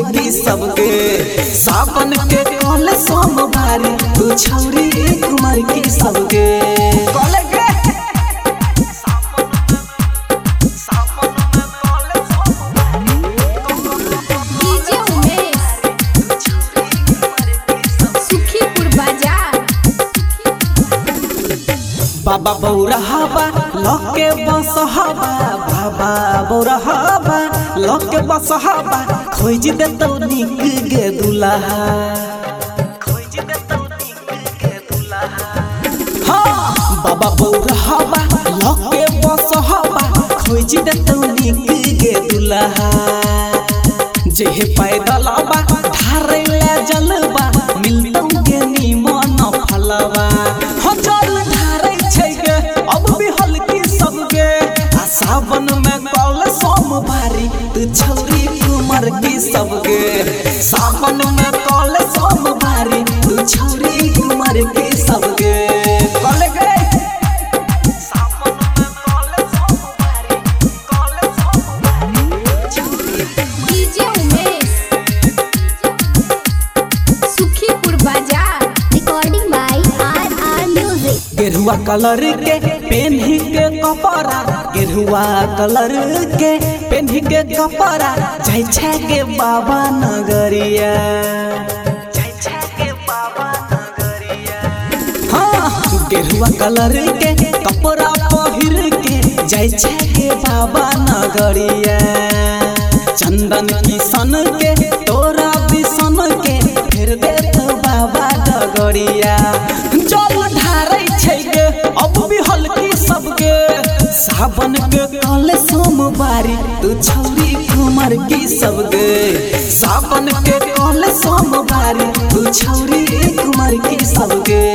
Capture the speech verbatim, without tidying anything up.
की सबके सावन के कल सोमवारी तू छौरी कुमार की सबके बाबा बौरहाबा लके बसहाबा बाबा बौरहाबा लके बसहाबा खोज देतौ निक गे दुल्हा खोज देतौ निक गे दुल्हा हां बाबा बौरहाबा लके बसहाबा खोज देतौ निक गे दुल्हा जे पैदल आबा धारे ले जलबा मिलतौ गे निमन फलवा हो चल सावन में कल सोमवारी तू छौरी कुमार की सबके सावन में कल सोमवारी तू छौरी कुमार की सबके कल गए सावन में कल सोमवारी कल सोमवारी डीजे उमेश सुखीपुर बाजार recording by R R music गेरुआ कलर के पेन्ही के कपड़ा गेरुआ कलर के पेन्ही के कपड़ा जाय छै के बाबा नगरिया जाय छै के बाबा नगरिया हां गेरुआ कलर के कपड़ा पहिर के जाय छै के बाबा नगरिया चंदन किशन के तोरा बिसन के फिर देत बाबा डगरिया जल ढारै छै के अब भी हल्की सबके सावन के कल सोमवारी तू छौरी कुमार की सबके सावन के कल सोमवारी तू छौरी कुमार की सबके।